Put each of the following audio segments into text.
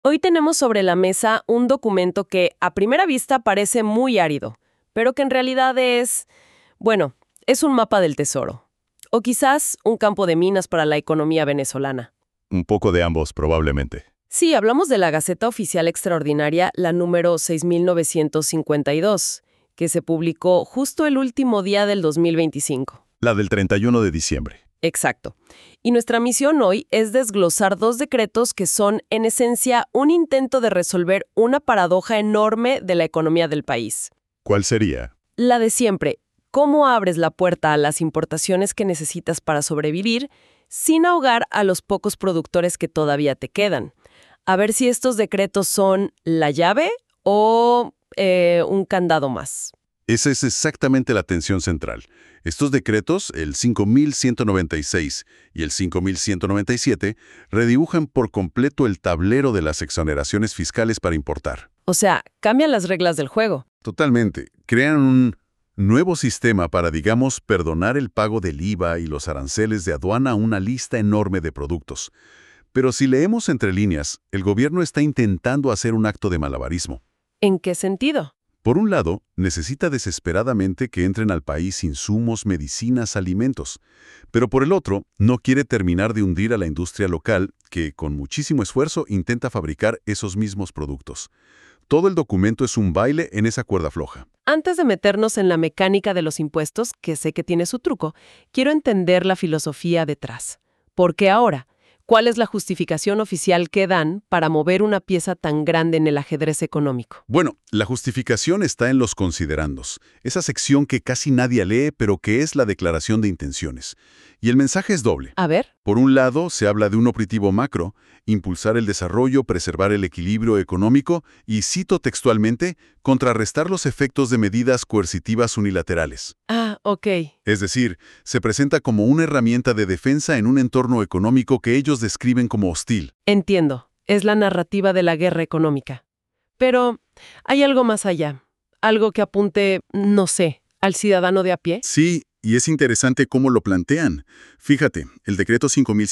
Hoy tenemos sobre la mesa un documento que a primera vista parece muy árido, pero que en realidad bueno, es un mapa del tesoro. O quizás un campo de minas para la economía venezolana. Un poco de ambos, probablemente. Sí, hablamos de la Gaceta Oficial Extraordinaria, la número 6952, que se publicó justo el último día del 2025. La del 31 de diciembre. Exacto. Y nuestra misión hoy es desglosar dos decretos que son, en esencia, un intento de resolver una paradoja enorme de la economía del país. ¿Cuál sería? La de siempre. ¿Cómo abres la puerta a las importaciones que necesitas para sobrevivir sin ahogar a los pocos productores que todavía te quedan? A ver si estos decretos son la llave o un candado más. Esa es exactamente la tensión central. Estos decretos, el 5196 y el 5197, redibujan por completo el tablero de las exoneraciones fiscales para importar. O sea, cambian las reglas del juego. Totalmente. Crean un nuevo sistema para, digamos, perdonar el pago del IVA y los aranceles de aduana a una lista enorme de productos. Pero si leemos entre líneas, el gobierno está intentando hacer un acto de malabarismo. ¿En qué sentido? Por un lado, necesita desesperadamente que entren al país insumos, medicinas, alimentos. Pero por el otro, no quiere terminar de hundir a la industria local que, con muchísimo esfuerzo, intenta fabricar esos mismos productos. Todo el documento es un baile en esa cuerda floja. Antes de meternos en la mecánica de los impuestos, que sé que tiene su truco, quiero entender la filosofía detrás. ¿Por qué ahora? ¿Cuál es la justificación oficial que dan para mover una pieza tan grande en el ajedrez económico? Bueno, la justificación está en los considerandos, esa sección que casi nadie lee, pero que es la declaración de intenciones. Y el mensaje es doble. A ver. Por un lado, se habla de un objetivo macro, impulsar el desarrollo, preservar el equilibrio económico y, cito textualmente, contrarrestar los efectos de medidas coercitivas unilaterales. Ah, ok. Es decir, se presenta como una herramienta de defensa en un entorno económico que ellos describen como hostil. Entiendo. Es la narrativa de la guerra económica. Pero hay algo más allá. Algo que apunte, no sé, al ciudadano de a pie. Sí, y es interesante cómo lo plantean. Fíjate, el decreto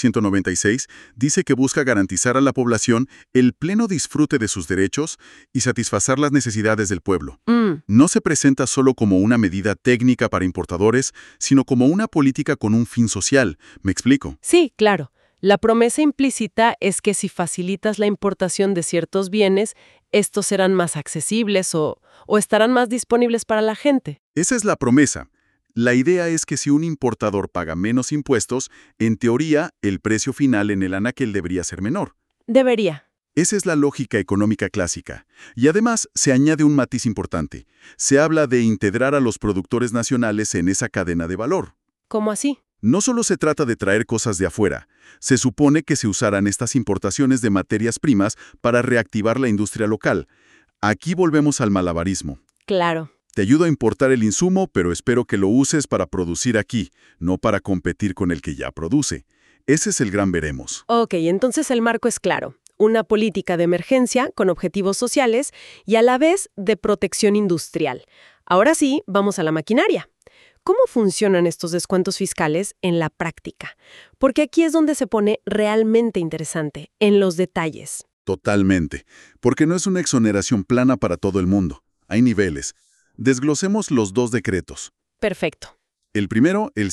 5196 dice que busca garantizar a la población el pleno disfrute de sus derechos y satisfacer las necesidades del pueblo. No se presenta solo como una medida técnica para importadores, sino como una política con un fin social. ¿Me explico? Sí, claro. La promesa implícita es que si facilitas la importación de ciertos bienes, estos serán más accesibles o estarán más disponibles para la gente. Esa es la promesa. La idea es que si un importador paga menos impuestos, en teoría, el precio final en el anaquel debería ser menor. Debería. Esa es la lógica económica clásica. Y además se añade un matiz importante. Se habla de integrar a los productores nacionales en esa cadena de valor. ¿Cómo así? No solo se trata de traer cosas de afuera. Se supone que se usarán estas importaciones de materias primas para reactivar la industria local. Aquí volvemos al malabarismo. Claro. Te ayudo a importar el insumo, pero espero que lo uses para producir aquí, no para competir con el que ya produce. Ese es el gran veremos. Ok, entonces el marco es claro. Una política de emergencia con objetivos sociales y a la vez de protección industrial. Ahora sí, vamos a la maquinaria. ¿Cómo funcionan estos descuentos fiscales en la práctica? Porque aquí es donde se pone realmente interesante, en los detalles. Totalmente, porque no es una exoneración plana para todo el mundo. Hay niveles. Desglosemos los dos decretos. Perfecto. El primero, el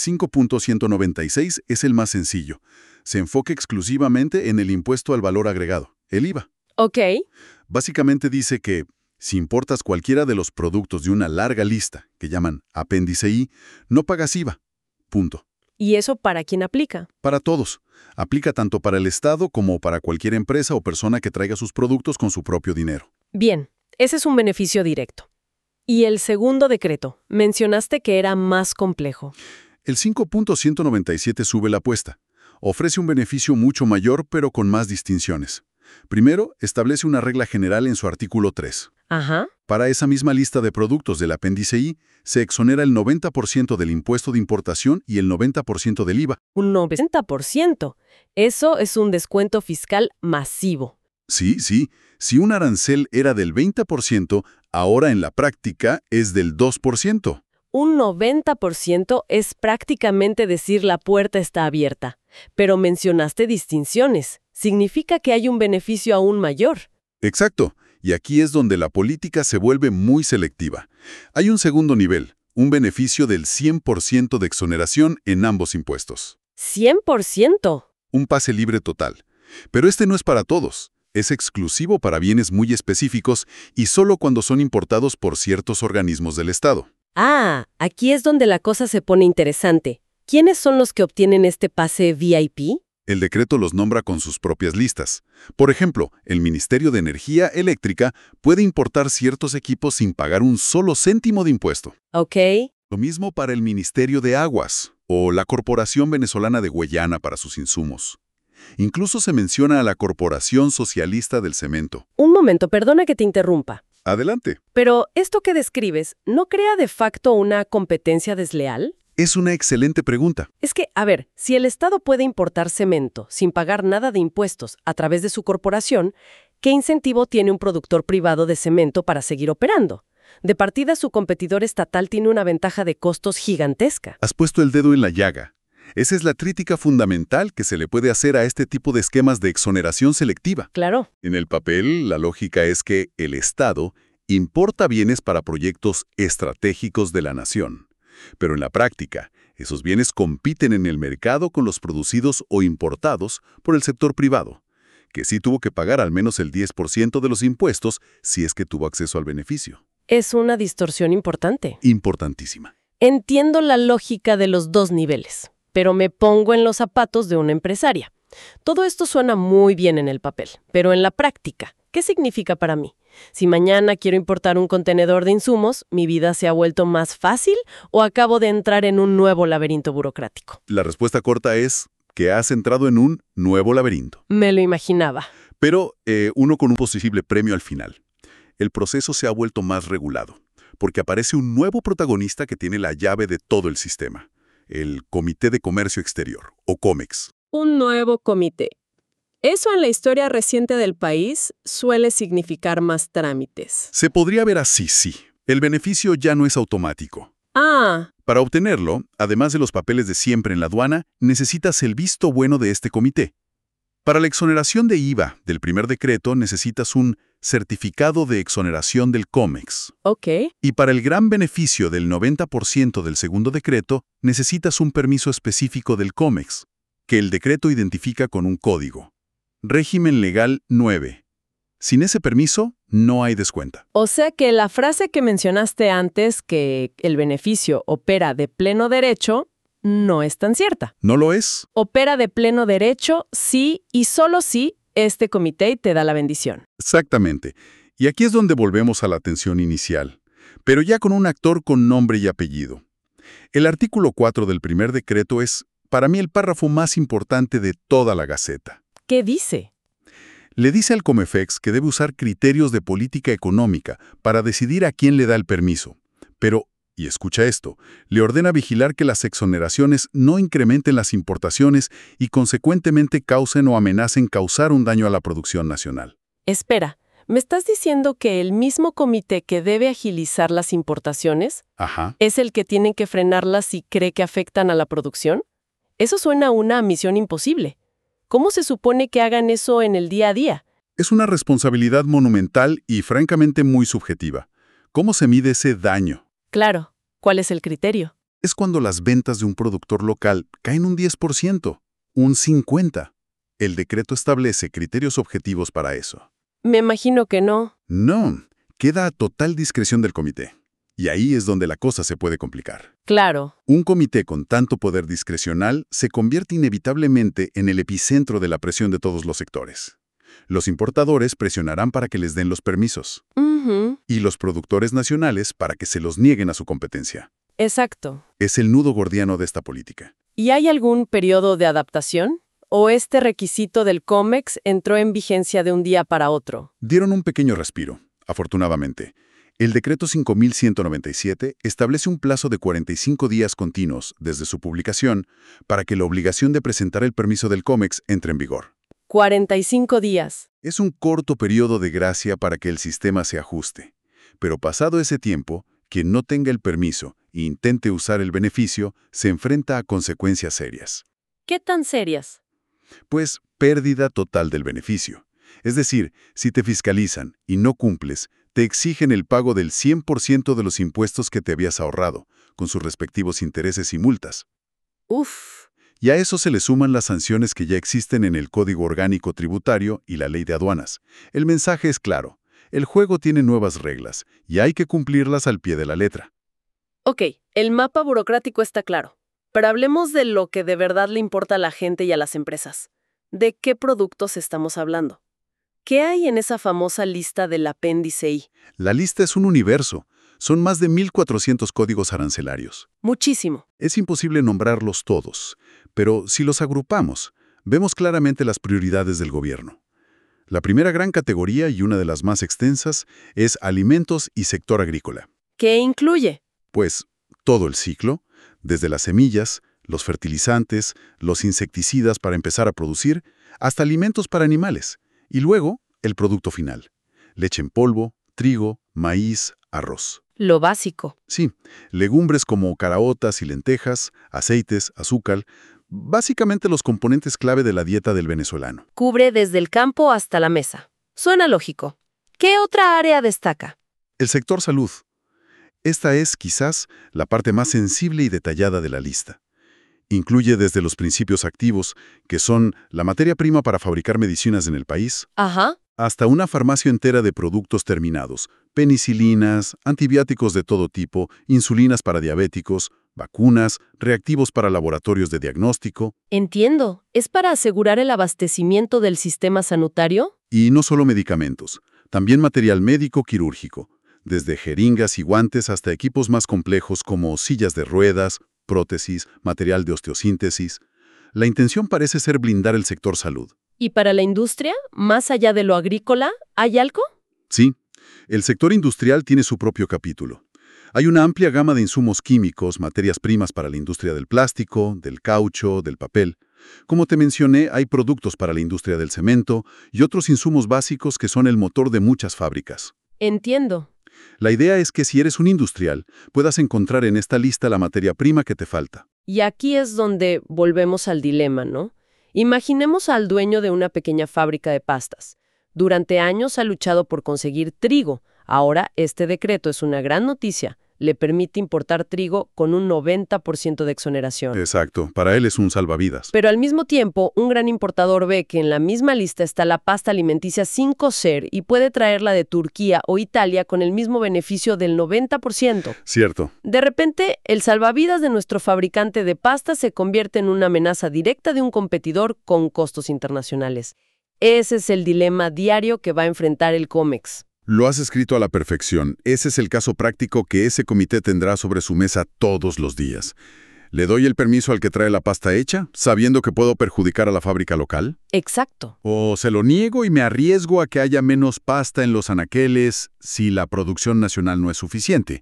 5.196, es el más sencillo. Se enfoca exclusivamente en el impuesto al valor agregado, el IVA. Ok. Básicamente dice que si importas cualquiera de los productos de una larga lista, que llaman apéndice I, no pagas IVA. Punto. ¿Y eso para quién aplica? Para todos. Aplica tanto para el Estado como para cualquier empresa o persona que traiga sus productos con su propio dinero. Bien, ese es un beneficio directo. Y el segundo decreto, mencionaste que era más complejo. El 5.197 sube la apuesta. Ofrece un beneficio mucho mayor, pero con más distinciones. Primero, establece una regla general en su artículo 3. Ajá. Para esa misma lista de productos del apéndice I, se exonera el 90% del impuesto de importación y el 90% del IVA. Un 90%. Eso es un descuento fiscal masivo. Sí. Si un arancel era del 20%, ahora en la práctica es del 2%. Un 90% es prácticamente decir la puerta está abierta. Pero mencionaste distinciones. significa que hay un beneficio aún mayor. Exacto, y aquí es donde la política se vuelve muy selectiva. Hay un segundo nivel, un beneficio del 100% de exoneración en ambos impuestos. 100%. Un pase libre total. Pero este no es para todos. Es exclusivo para bienes muy específicos y solo cuando son importados por ciertos organismos del Estado. Ah, aquí es donde la cosa se pone interesante. ¿Quiénes son los que obtienen este pase VIP? El decreto los nombra con sus propias listas. Por ejemplo, el Ministerio de Energía Eléctrica puede importar ciertos equipos sin pagar un solo céntimo de impuesto. Ok. Lo mismo para el Ministerio de Aguas o la Corporación Venezolana de Guayana para sus insumos. Incluso se menciona a la Corporación Socialista del Cemento. Un momento, perdona que te interrumpa. Adelante. Pero esto que describes, ¿no crea de facto una competencia desleal? Es una excelente pregunta. Es que, a ver, si el Estado puede importar cemento sin pagar nada de impuestos a través de su corporación, ¿qué incentivo tiene un productor privado de cemento para seguir operando? De partida, su competidor estatal tiene una ventaja de costos gigantesca. Has puesto el dedo en la llaga. Esa es la crítica fundamental que se le puede hacer a este tipo de esquemas de exoneración selectiva. Claro. En el papel, la lógica es que el Estado importa bienes para proyectos estratégicos de la nación. Pero en la práctica, esos bienes compiten en el mercado con los producidos o importados por el sector privado, que sí tuvo que pagar al menos el 10% de los impuestos si es que tuvo acceso al beneficio. Es una distorsión importante. Importantísima. Entiendo la lógica de los dos niveles, pero me pongo en los zapatos de una empresaria. Todo esto suena muy bien en el papel, pero en la práctica, ¿qué significa para mí? Si mañana quiero importar un contenedor de insumos, ¿mi vida se ha vuelto más fácil o acabo de entrar en un nuevo laberinto burocrático? La respuesta corta es que has entrado en un nuevo laberinto. Me lo imaginaba. Pero uno con un posible premio al final. El proceso se ha vuelto más regulado, porque aparece un nuevo protagonista que tiene la llave de todo el sistema, el Comité de Comercio Exterior, o COMEX. Un nuevo comité. Eso en la historia reciente del país suele significar más trámites. Se podría ver así, sí. El beneficio ya no es automático. Ah, Para obtenerlo, además de los papeles de siempre en la aduana, necesitas el visto bueno de este comité. Para la exoneración de IVA del primer decreto necesitas un certificado de exoneración del COMEX. ok. Y para el gran beneficio del 90% del segundo decreto, necesitas un permiso específico del COMEX, que el decreto identifica con un código. Régimen legal 9. Sin ese permiso, no hay descuenta. O sea que la frase que mencionaste antes, que el beneficio opera de pleno derecho, no es tan cierta. ¿No lo es? Opera de pleno derecho si y solo si este comité te da la bendición. Exactamente. Y aquí es donde volvemos a la atención inicial, pero ya con un actor con nombre y apellido. El artículo 4 del primer decreto es, para mí, el párrafo más importante de toda la Gaceta. ¿Qué dice? Le dice al Comefex que debe usar criterios de política económica para decidir a quién le da el permiso. Pero, y escucha esto, le ordena vigilar que las exoneraciones no incrementen las importaciones y consecuentemente causen o amenacen causar un daño a la producción nacional. Espera, ¿me estás diciendo que el mismo comité que debe agilizar las importaciones Ajá. es el que tiene que frenarlas si cree que afectan a la producción? Eso suena a una misión imposible. ¿Cómo se supone que hagan eso en el día a día? Es una responsabilidad monumental y francamente muy subjetiva. ¿Cómo se mide ese daño? Claro, ¿cuál es el criterio? Es cuando las ventas de un productor local caen un 10%, un 50%. El decreto establece criterios objetivos para eso. Me imagino que no. No, queda a total discreción del comité. Y ahí es donde la cosa se puede complicar. Claro. Un comité con tanto poder discrecional se convierte inevitablemente en el epicentro de la presión de todos los sectores. Los importadores presionarán para que les den los permisos, Ujú. y los productores nacionales para que se los nieguen a su competencia. Exacto. Es el nudo gordiano de esta política. ¿Y hay algún periodo de adaptación? ¿O este requisito del COMEX entró en vigencia de un día para otro? Dieron un pequeño respiro, afortunadamente. El decreto 5197 establece un plazo de 45 días continuos desde su publicación para que la obligación de presentar el permiso del COMEX entre en vigor. 45 días. Es un corto periodo de gracia para que el sistema se ajuste. Pero pasado ese tiempo, quien no tenga el permiso e intente usar el beneficio se enfrenta a consecuencias serias. ¿Qué tan serias? Pues pérdida total del beneficio. Es decir, si te fiscalizan y no cumples, te exigen el pago del 100% de los impuestos que te habías ahorrado, con sus respectivos intereses y multas. Uf. Y a eso se le suman las sanciones que ya existen en el Código Orgánico Tributario y la Ley de Aduanas. El mensaje es claro. El juego tiene nuevas reglas y hay que cumplirlas al pie de la letra. Ok, el mapa burocrático está claro. Pero hablemos de lo que de verdad le importa a la gente y a las empresas. ¿De qué productos estamos hablando? ¿Qué hay en esa famosa lista del apéndice I? La lista es un universo. Son más de 1.400 códigos arancelarios. Muchísimo. Es imposible nombrarlos todos, pero si los agrupamos, vemos claramente las prioridades del gobierno. La primera gran categoría y una de las más extensas es alimentos y sector agrícola. ¿Qué incluye? Pues todo el ciclo, desde las semillas, los fertilizantes, los insecticidas para empezar a producir, hasta alimentos para animales. Y luego, el producto final. Leche en polvo, trigo, maíz, arroz. Lo básico. Sí, legumbres como caraotas y lentejas, aceites, azúcar, básicamente los componentes clave de la dieta del venezolano. Cubre desde el campo hasta la mesa. Suena lógico. ¿Qué otra área destaca? El sector salud. Esta es, quizás, la parte más sensible y detallada de la lista. Incluye desde los principios activos, que son la materia prima para fabricar medicinas en el país, Ajá. hasta una farmacia entera de productos terminados, penicilinas, antibióticos de todo tipo, insulinas para diabéticos, vacunas, reactivos para laboratorios de diagnóstico. Entiendo. ¿Es para asegurar el abastecimiento del sistema sanitario? Y no solo medicamentos, también material médico quirúrgico, desde jeringas y guantes hasta equipos más complejos como sillas de ruedas, prótesis, material de osteosíntesis. La intención parece ser blindar el sector salud. ¿Y para la industria, más allá de lo agrícola, hay algo? Sí, el sector industrial tiene su propio capítulo. Hay una amplia gama de insumos químicos, materias primas para la industria del plástico, del caucho, del papel. Como te mencioné, hay productos para la industria del cemento y otros insumos básicos que son el motor de muchas fábricas. Entiendo. La idea es que si eres un industrial, puedas encontrar en esta lista la materia prima que te falta. Y aquí es donde volvemos al dilema, ¿no? Imaginemos al dueño de una pequeña fábrica de pastas. Durante años ha luchado por conseguir trigo. Ahora este decreto es una gran noticia. Le permite importar trigo con un 90% de exoneración. Exacto, para él es un salvavidas. Pero al mismo tiempo, un gran importador ve que en la misma lista está la pasta alimenticia sin cocer y puede traerla de Turquía o Italia con el mismo beneficio del 90%. Cierto. De repente, el salvavidas de nuestro fabricante de pasta se convierte en una amenaza directa de un competidor con costos internacionales. Ese es el dilema diario que va a enfrentar el COMEX. Lo has escrito a la perfección. Ese es el caso práctico que ese comité tendrá sobre su mesa todos los días. ¿Le doy el permiso al que trae la pasta hecha, sabiendo que puedo perjudicar a la fábrica local? Exacto. ¿O se lo niego y me arriesgo a que haya menos pasta en los anaqueles si la producción nacional no es suficiente?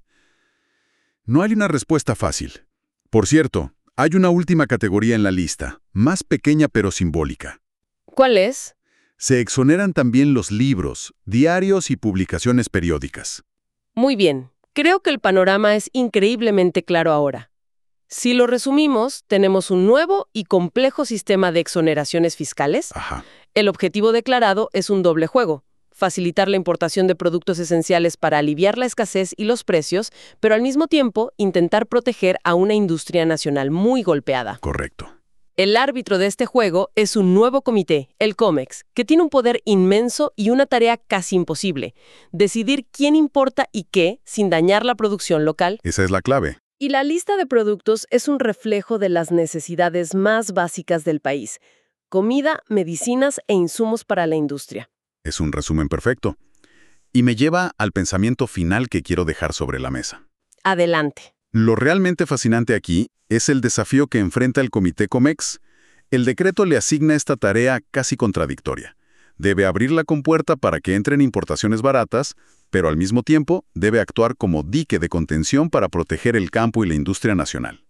No hay una respuesta fácil. Por cierto, hay una última categoría en la lista, más pequeña pero simbólica. ¿Cuál es? Se exoneran también los libros, diarios y publicaciones periódicas. Muy bien. Creo que el panorama es increíblemente claro ahora. Si lo resumimos, tenemos un nuevo y complejo sistema de exoneraciones fiscales. Ajá. El objetivo declarado es un doble juego: facilitar la importación de productos esenciales para aliviar la escasez y los precios, pero al mismo tiempo intentar proteger a una industria nacional muy golpeada. Correcto. El árbitro de este juego es un nuevo comité, el COMEX, que tiene un poder inmenso y una tarea casi imposible: decidir quién importa y qué sin dañar la producción local. Esa es la clave. Y la lista de productos es un reflejo de las necesidades más básicas del país: comida, medicinas e insumos para la industria. Es un resumen perfecto. Y me lleva al pensamiento final que quiero dejar sobre la mesa. Adelante. Lo realmente fascinante aquí es el desafío que enfrenta el Comité COMEX. El decreto le asigna esta tarea casi contradictoria. Debe abrir la compuerta para que entren importaciones baratas, pero al mismo tiempo debe actuar como dique de contención para proteger el campo y la industria nacional.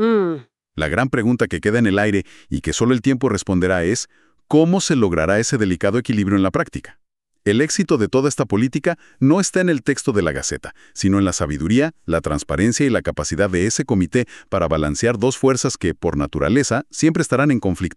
La gran pregunta que queda en el aire y que solo el tiempo responderá es: ¿cómo se logrará ese delicado equilibrio en la práctica? El éxito de toda esta política no está en el texto de la Gaceta, sino en la sabiduría, la transparencia y la capacidad de ese comité para balancear dos fuerzas que, por naturaleza, siempre estarán en conflicto.